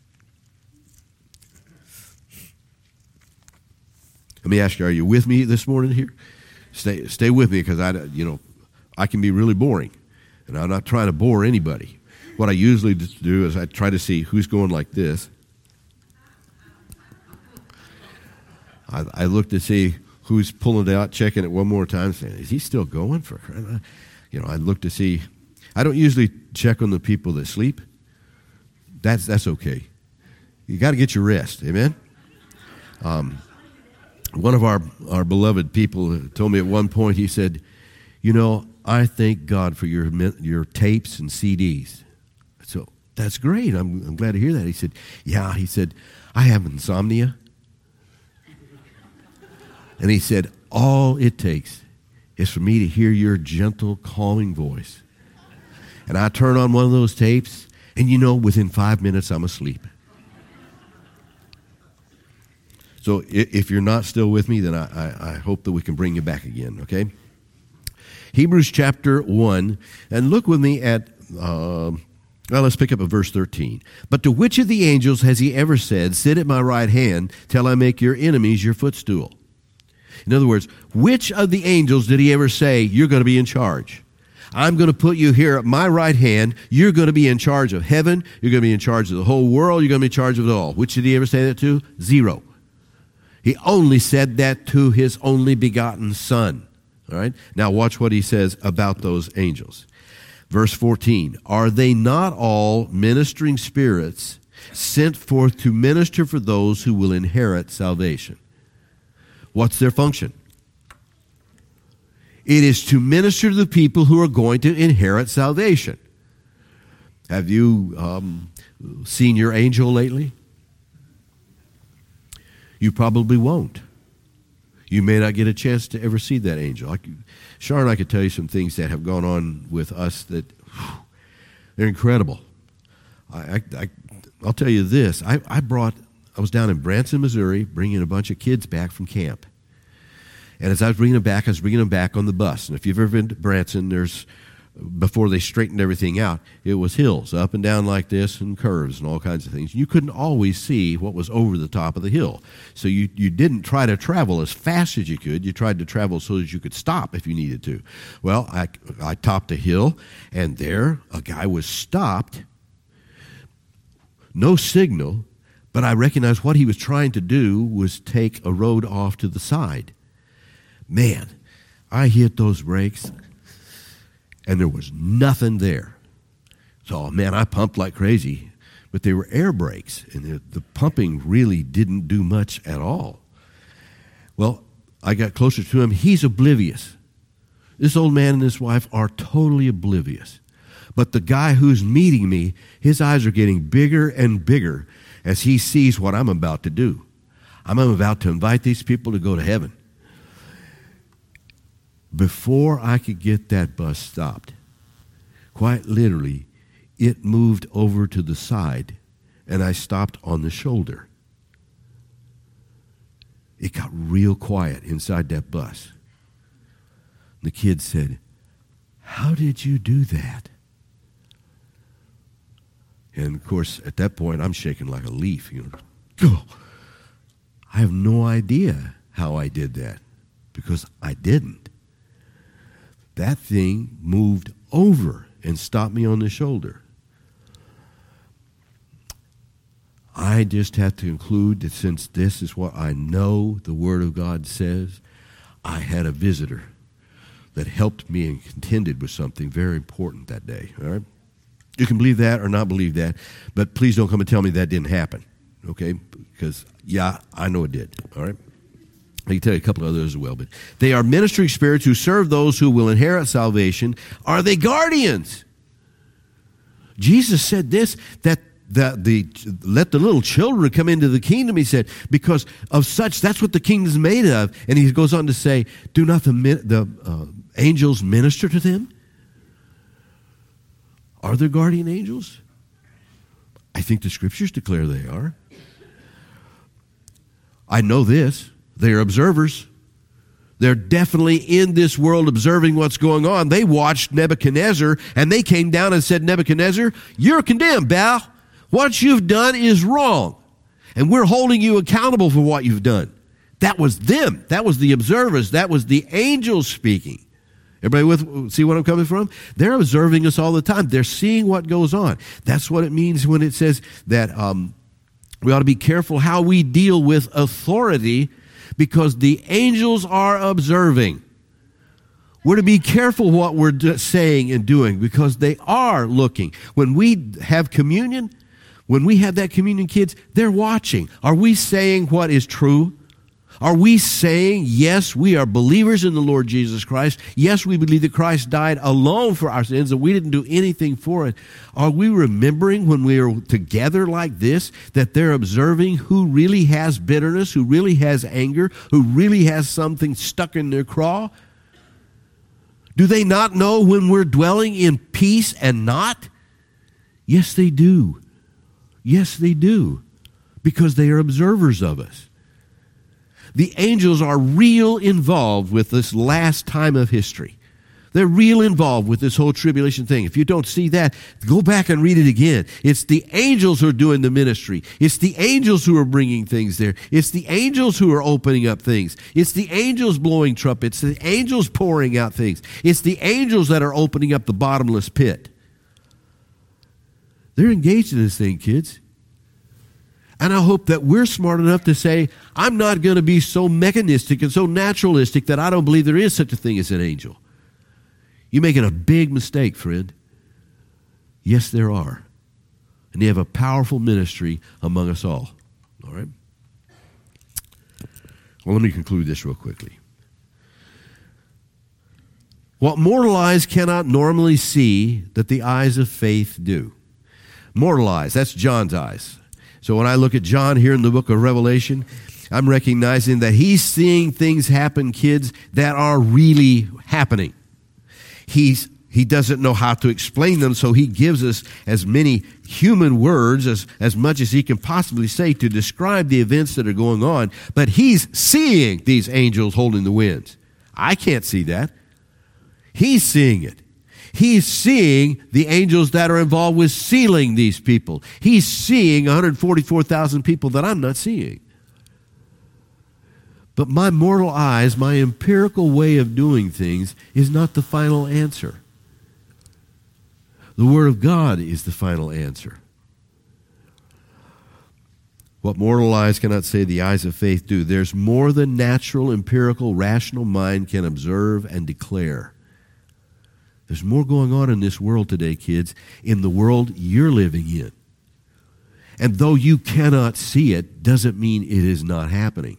Let me ask you, are you with me this morning here? Stay, stay with me, because I, you know, I can be really boring, and I'm not trying to bore anybody. What I usually do is I try to see who's going like this. I, I look to see who's pulling it out, checking it one more time, saying, is he still going? For, you know, I look to see. I don't usually check on the people that sleep. That's that's okay. You got to get your rest. Amen? Um, one of our, our beloved people told me at one point, he said, you know, I thank God for your your tapes and C Ds. So that's great. I'm, I'm glad to hear that. He said, yeah, he said, I have insomnia. And he said, all it takes is for me to hear your gentle, calming voice. And I turn on one of those tapes, and you know, within five minutes, I'm asleep. So if you're not still with me, then I, I, I hope that we can bring you back again, okay? Hebrews chapter one, and look with me at, uh, well, let's pick up at verse thirteen. But to which of the angels has he ever said, sit at my right hand till I make your enemies your footstool? In other words, which of the angels did he ever say, you're going to be in charge? I'm going to put you here at my right hand. You're going to be in charge of heaven. You're going to be in charge of the whole world. You're going to be in charge of it all. Which did he ever say that to? Zero. He only said that to his only begotten Son. All right? Now watch what he says about those angels. Verse fourteen, are they not all ministering spirits sent forth to minister for those who will inherit salvation? What's their function? It is to minister to the people who are going to inherit salvation. Have you um, seen your angel lately? You probably won't. You may not get a chance to ever see that angel. I could, Sharon and I could tell you some things that have gone on with us that whew, they're incredible. I, I, I, I'll tell you this. I, I brought, I was down in Branson, Missouri, bringing a bunch of kids back from camp. And as I was bringing them back, I was bringing them back on the bus. And if you've ever been to Branson, there's, before they straightened everything out, it was hills up and down like this and curves and all kinds of things. You couldn't always see what was over the top of the hill. So you, you didn't try to travel as fast as you could. You tried to travel so that you could stop if you needed to. Well, I, I topped a hill, and there a guy was stopped. No signal, but I recognized what he was trying to do was take a road off to the side. Man, I hit those brakes, and there was nothing there. So, man, I pumped like crazy, but they were air brakes, and the, the pumping really didn't do much at all. Well, I got closer to him. He's oblivious. This old man and his wife are totally oblivious. But the guy who's meeting me, his eyes are getting bigger and bigger as he sees what I'm about to do. I'm about to invite these people to go to heaven. Before I could get that bus stopped, quite literally, it moved over to the side, and I stopped on the shoulder. It got real quiet inside that bus. The kid said, "How did you do that?" And, of course, at that point, I'm shaking like a leaf. You know, oh, I have no idea how I did that because I didn't. That thing moved over and stopped me on the shoulder. I just have to conclude that since this is what I know the Word of God says, I had a visitor that helped me and contended with something very important that day. All right? You can believe that or not believe that, but please don't come and tell me that didn't happen, okay? Because, yeah, I know it did, all right? I can tell you a couple of others as well. But they are ministering spirits who serve those who will inherit salvation. Are they guardians? Jesus said this, that the, the let the little children come into the kingdom, he said, because of such, that's what the kingdom is made of. And he goes on to say, do not the, the uh, angels minister to them? Are there guardian angels? I think the scriptures declare they are. I know this. They're observers. They're definitely in this world observing what's going on. They watched Nebuchadnezzar, and they came down and said, Nebuchadnezzar, you're condemned, Baal. What you've done is wrong, and we're holding you accountable for what you've done. That was them. That was the observers. That was the angels speaking. Everybody with, see what I'm coming from? They're observing us all the time. They're seeing what goes on. That's what it means when it says that um, we ought to be careful how we deal with authority because the angels are observing. We're to be careful what we're do- saying and doing because they are looking. When we have communion, when we have that communion, kids, they're watching. Are we saying what is true? Are we saying, yes, we are believers in the Lord Jesus Christ. Yes, we believe that Christ died alone for our sins, that we didn't do anything for it. Are we remembering when we are together like this that they're observing who really has bitterness, who really has anger, who really has something stuck in their craw? Do they not know when we're dwelling in peace and not? Yes, they do. Yes, they do. Because they are observers of us. The angels are real involved with this last time of history. They're real involved with this whole tribulation thing. If you don't see that, go back and read it again. It's the angels who are doing the ministry. It's the angels who are bringing things there. It's the angels who are opening up things. It's the angels blowing trumpets. It's the angels pouring out things. It's the angels that are opening up the bottomless pit. They're engaged in this thing, kids. And I hope that we're smart enough to say, I'm not going to be so mechanistic and so naturalistic that I don't believe there is such a thing as an angel. You're making a big mistake, friend. Yes, there are. And they have a powerful ministry among us all. All right? Well, let me conclude this real quickly. What mortal eyes cannot normally see that the eyes of faith do. Mortal eyes, that's John's eyes. So when I look at John here in the book of Revelation, I'm recognizing that he's seeing things happen, kids, that are really happening. He's, he doesn't know how to explain them, so he gives us as many human words, as, as much as he can possibly say to describe the events that are going on. But he's seeing these angels holding the winds. I can't see that. He's seeing it. He's seeing the angels that are involved with sealing these people. He's seeing one hundred forty-four thousand people that I'm not seeing. But my mortal eyes, my empirical way of doing things is not the final answer. The Word of God is the final answer. What mortal eyes cannot say, the eyes of faith do. There's more than natural, empirical, rational mind can observe and declare. There's more going on in this world today, kids, in the world you're living in. And though you cannot see it, doesn't mean it is not happening.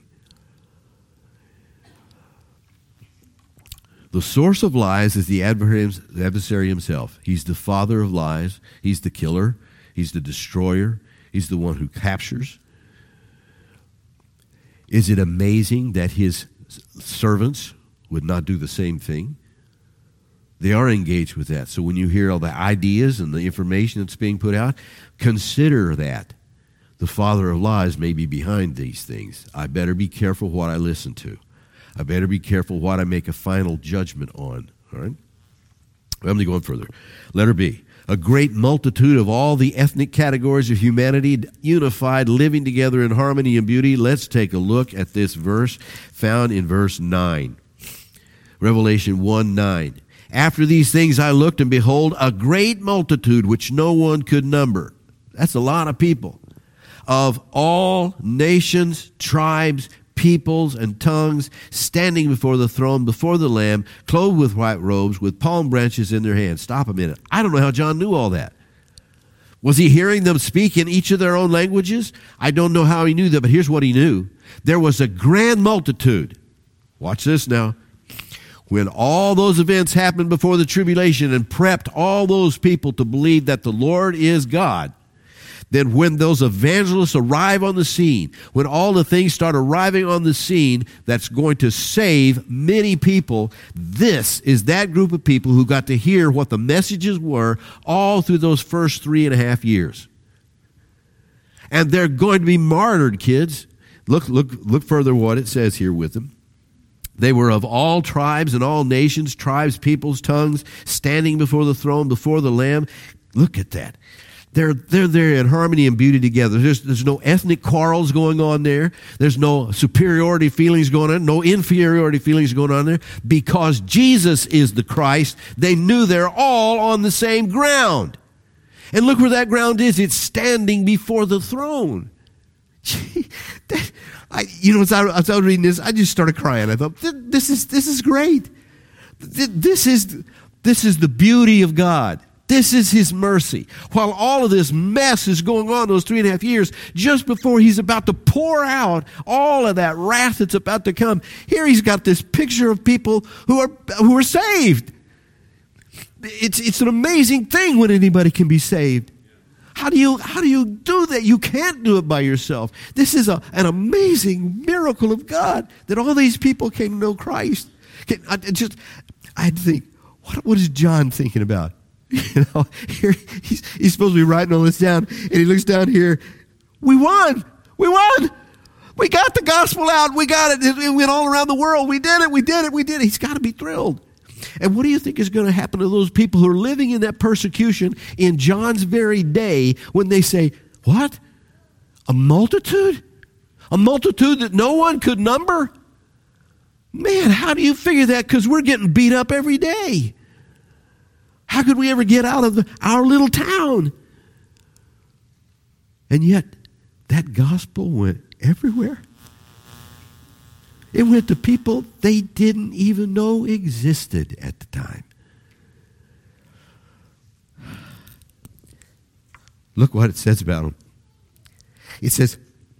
The source of lies is the adversary himself. He's the father of lies. He's the killer. He's the destroyer. He's the one who captures. Is it amazing that his servants would not do the same thing? They are engaged with that. So when you hear all the ideas and the information that's being put out, consider that. The father of lies may be behind these things. I better be careful what I listen to. I better be careful what I make a final judgment on. All right? Let me go on further. Letter B. A great multitude of all the ethnic categories of humanity unified, living together in harmony and beauty. Let's take a look at this verse found in verse nine. Revelation one nine. After these things I looked, and behold, a great multitude which no one could number. That's a lot of people. Of all nations, tribes, peoples, and tongues, standing before the throne, before the Lamb, clothed with white robes, with palm branches in their hands. Stop a minute. I don't know how John knew all that. Was he hearing them speak in each of their own languages? I don't know how he knew that, but here's what he knew. There was a grand multitude. Watch this now. When all those events happened before the tribulation and prepped all those people to believe that the Lord is God, then when those evangelists arrive on the scene, when all the things start arriving on the scene that's going to save many people, this is that group of people who got to hear what the messages were all through those first three and a half years. And they're going to be martyred, kids. Look, look, look further what it says here with them. They were of all tribes and all nations, tribes, peoples, tongues, standing before the throne, before the Lamb. Look at that. They're, they're there in harmony and beauty together. There's, there's no ethnic quarrels going on there. There's no superiority feelings going on, no inferiority feelings going on there. Because Jesus is the Christ, they knew they're all on the same ground. And look where that ground is. It's standing before the throne. Gee, that, I, you know, as I, as I was reading this, I just started crying. I thought, this is, this is great. This is, this is the beauty of God. This is his mercy. While all of this mess is going on those three and a half years, just before he's about to pour out all of that wrath that's about to come, here he's got this picture of people who are who are saved. It's it's an amazing thing when anybody can be saved. How do you how do you do that? You can't do it by yourself. This is a, an amazing miracle of God that all these people came to know Christ. Can, I just I think, what what is John thinking about? You know, here he's, he's supposed to be writing all this down, and he looks down here. We won. We won. We got the gospel out. We got it. It went all around the world. We did it. We did it. We did it. He's got to be thrilled. And what do you think is going to happen to those people who are living in that persecution in John's very day when they say, what? A multitude? A multitude that no one could number? Man, how do you figure that? Because we're getting beat up every day. How could we ever get out of the, our little town? And yet, that gospel went everywhere. It went to people they didn't even know existed at the time. Look what it says about them. It says,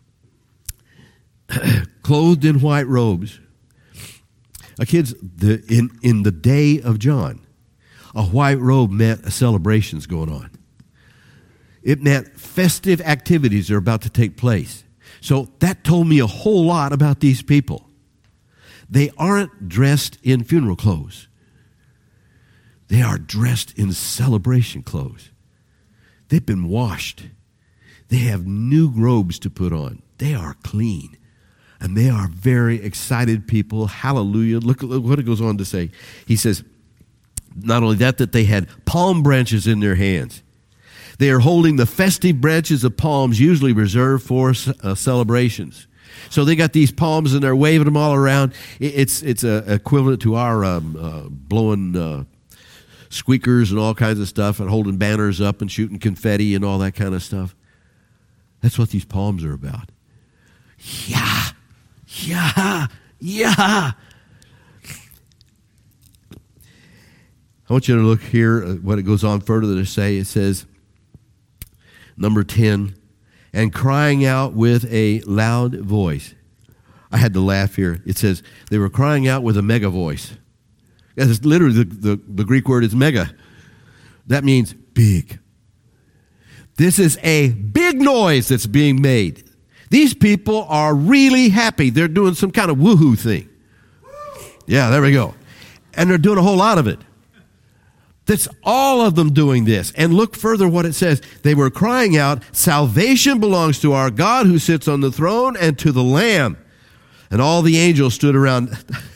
clothed in white robes. Uh, kids, the, in, in the day of John, a white robe meant a celebration's going on. It meant festive activities are about to take place. So that told me a whole lot about these people. They aren't dressed in funeral clothes. They are dressed in celebration clothes. They've been washed. They have new robes to put on. They are clean. And they are very excited people. Hallelujah. Look, look what it goes on to say. He says, not only that, that they had palm branches in their hands. They are holding the festive branches of palms usually reserved for uh, celebrations. So they got these palms and they're waving them all around. It's it's uh, equivalent to our um, uh, blowing uh, squeakers and all kinds of stuff and holding banners up and shooting confetti and all that kind of stuff. That's what these palms are about. Yeah, yeah, yeah. I want you to look here at what it goes on further to say. It says, number ten, and crying out with a loud voice. I had to laugh here. It says they were crying out with a mega voice. That's literally the, the, the Greek word is mega. That means big. This is a big noise that's being made. These people are really happy. They're doing some kind of woohoo thing. Yeah, there we go. And they're doing a whole lot of it. That's all of them doing this. And look further what it says. They were crying out, salvation belongs to our God who sits on the throne and to the Lamb. And all the angels stood around.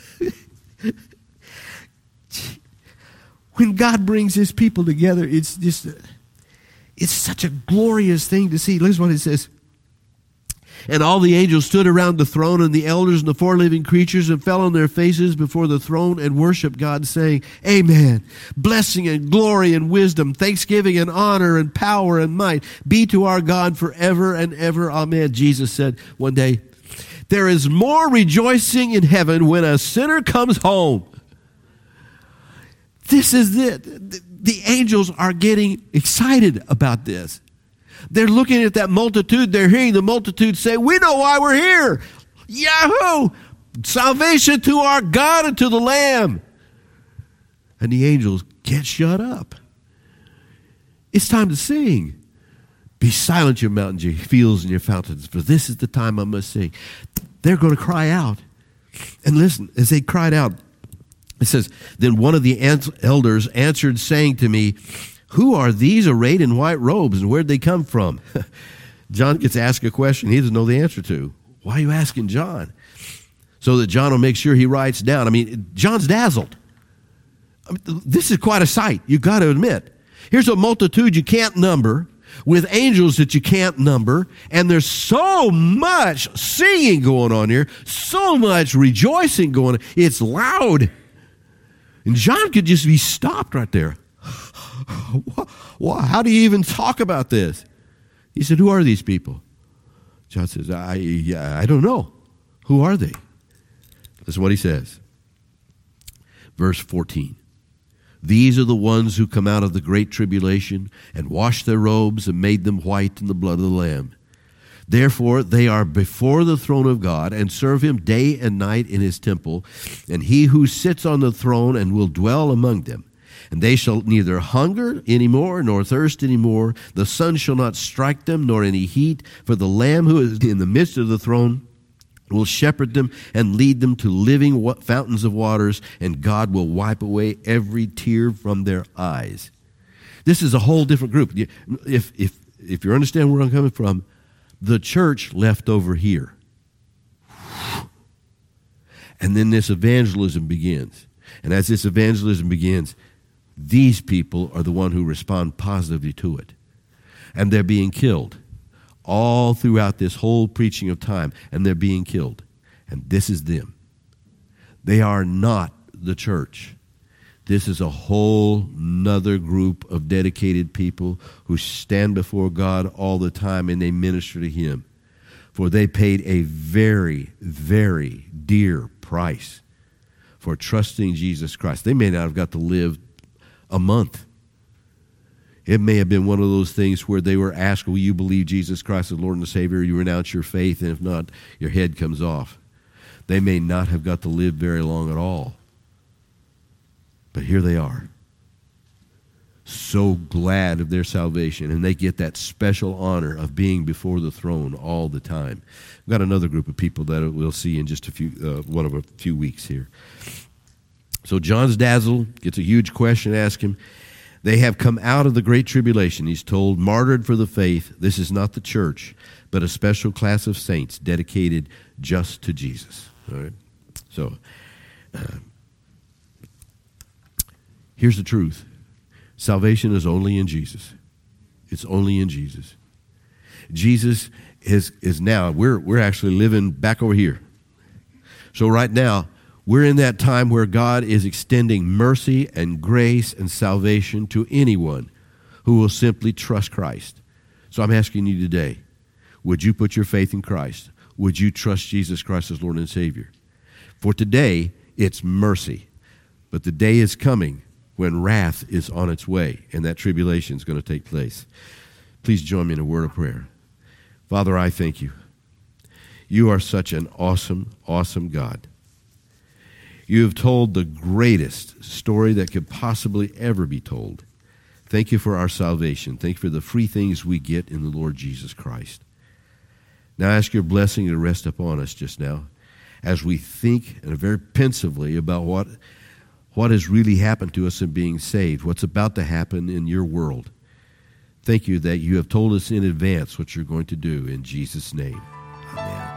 When God brings his people together, it's just, it's such a glorious thing to see. Listen what it says. And all the angels stood around the throne, and the elders and the four living creatures, and fell on their faces before the throne and worshiped God, saying, Amen. Blessing and glory and wisdom, thanksgiving and honor and power and might be to our God forever and ever. Amen. Jesus said one day, there is more rejoicing in heaven when a sinner comes home. This is it. The angels are getting excited about this. They're looking at that multitude. They're hearing the multitude say, we know why we're here. Yahoo! Salvation to our God and to the Lamb. And the angels can't shut up. It's time to sing. Be silent, your mountains, your fields, and your fountains, for this is the time I must sing. They're going to cry out. And listen, as they cried out, it says, then one of the elders answered, saying to me, who are these arrayed in white robes, and where'd they come from? John gets asked a question he doesn't know the answer to. Why are you asking John? So that John will make sure he writes down. I mean, John's dazzled. I mean, this is quite a sight, you've got to admit. Here's a multitude you can't number, with angels that you can't number, and there's so much singing going on here, so much rejoicing going on. It's loud. And John could just be stopped right there. Well, how do you even talk about this? He said, who are these people? John says, I, I don't know. Who are they? Listen what he says. Verse fourteen. These are the ones who come out of the great tribulation and washed their robes and made them white in the blood of the Lamb. Therefore, they are before the throne of God and serve him day and night in his temple, and he who sits on the throne and will dwell among them. And they shall neither hunger any more nor thirst any more. The sun shall not strike them, nor any heat. For the Lamb who is in the midst of the throne will shepherd them and lead them to living fountains of waters, and God will wipe away every tear from their eyes. This is a whole different group. If, if, if you understand where I'm coming from, the church left over here. And then this evangelism begins. And as this evangelism begins, these people are the one who respond positively to it. And they're being killed all throughout this whole preaching of time. And they're being killed. And this is them. They are not the church. This is a whole nother group of dedicated people who stand before God all the time and they minister to him. For they paid a very, very dear price for trusting Jesus Christ. They may not have got to live a month. It may have been one of those things where they were asked, will you believe Jesus Christ as Lord and Savior? You renounce your faith, and if not, your head comes off. They may not have got to live very long at all. But here they are. So glad of their salvation, and they get that special honor of being before the throne all the time. We've got another group of people that we'll see in just a few, uh, one of a few weeks here. So John's dazzled, gets a huge question asked him. They have come out of the great tribulation, he's told, martyred for the faith. This is not the church, but a special class of saints dedicated just to Jesus. All right? So, uh, here's the truth. Salvation is only in Jesus. It's only in Jesus. Jesus is, is now, we're, we're actually living back over here. So right now, we're in that time where God is extending mercy and grace and salvation to anyone who will simply trust Christ. So I'm asking you today, Would you put your faith in Christ? Would you trust Jesus Christ as Lord and Savior? For today, it's mercy. But the day is coming when wrath is on its way, and that tribulation is going to take place. Please join me in a word of prayer. Father, I thank you. You are such an awesome, awesome God. You have told the greatest story that could possibly ever be told. Thank you for our salvation. Thank you for the free things we get in the Lord Jesus Christ. Now I ask your blessing to rest upon us just now as we think and very pensively about what, what has really happened to us in being saved, what's about to happen in your world. Thank you that you have told us in advance what you're going to do in Jesus' name. Amen.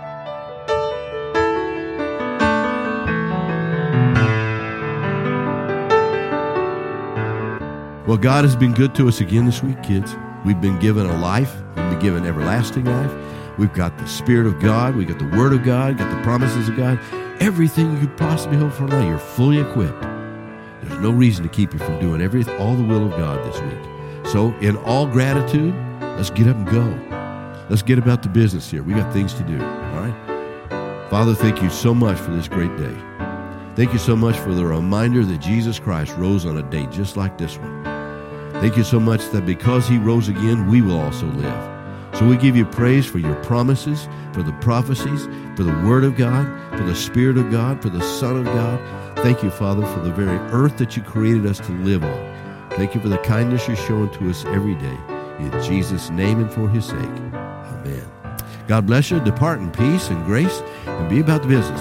Well, God has been good to us again this week, kids. We've been given a life. We've been given everlasting life. We've got the Spirit of God. We've got the Word of God, got the promises of God. Everything you could possibly hope for now, you're fully equipped. There's no reason to keep you from doing everything, all the will of God this week. So in all gratitude, let's get up and go. Let's get about the business here. We got things to do, all right? Father, thank you so much for this great day. Thank you so much for the reminder that Jesus Christ rose on a day just like this one. Thank you so much that because he rose again, we will also live. So we give you praise for your promises, for the prophecies, for the Word of God, for the Spirit of God, for the Son of God. Thank you, Father, for the very earth that you created us to live on. Thank you for the kindness you're showing to us every day. In Jesus' name and for his sake. Amen. God bless you. Depart in peace and grace and be about the business.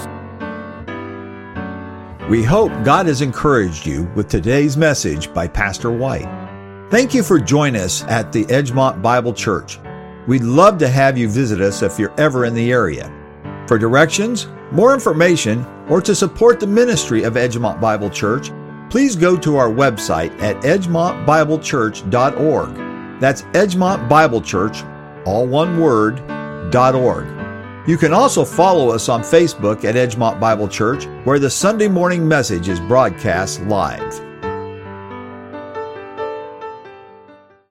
We hope God has encouraged you with today's message by Pastor White. Thank you for joining us at the Edgemont Bible Church. We'd love to have you visit us if you're ever in the area. For directions, more information, or to support the ministry of Edgemont Bible Church, please go to our website at edgemont bible church dot org. That's Edgemont Bible Church, all one word, dot org. You can also follow us on Facebook at Edgemont Bible Church, where the Sunday morning message is broadcast live.